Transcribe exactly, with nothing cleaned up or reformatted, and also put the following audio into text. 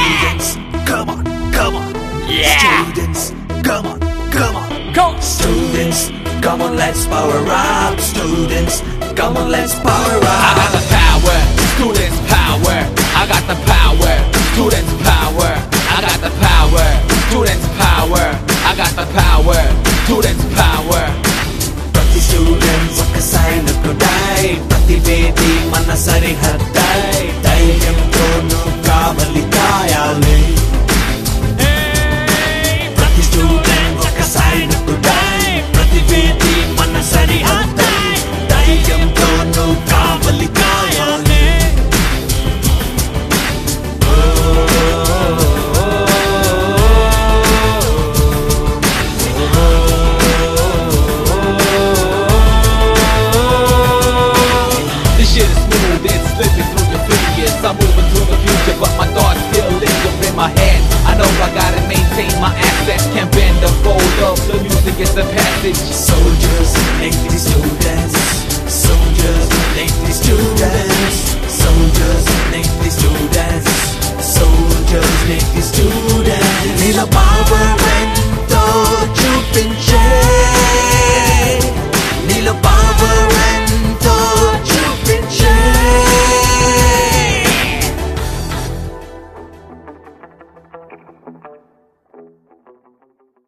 Students, come on, come on. Yeah. Students, come on, come on. Go. Students, come on, let's power up. Students, come on, let's power up. I got the power, students power. I got the power, students power. I got the power, students power. I got the power, students power. ప్రతి students ఒక్కసారి నొక్కుతాయి, ప్రతి వేది మన సరిహద్దాయి. ధైర్యంతోనూ కావలి కాయాలి. ప్రతి students ఒక్కసారి నొక్కుతాయి, ప్రతి వేది మన సరిహద్దాయి. ధైర్యంతోనూ కావలి కాయాలి. Shit is smooth, it's slipping through your fingers. I'm moving to the future, but my thoughts still linger in my head. I know I gotta maintain my access, can't bend or fold up. The music is the passage. Soldiers, make these students. Soldiers, make these students. Soldiers, make these students.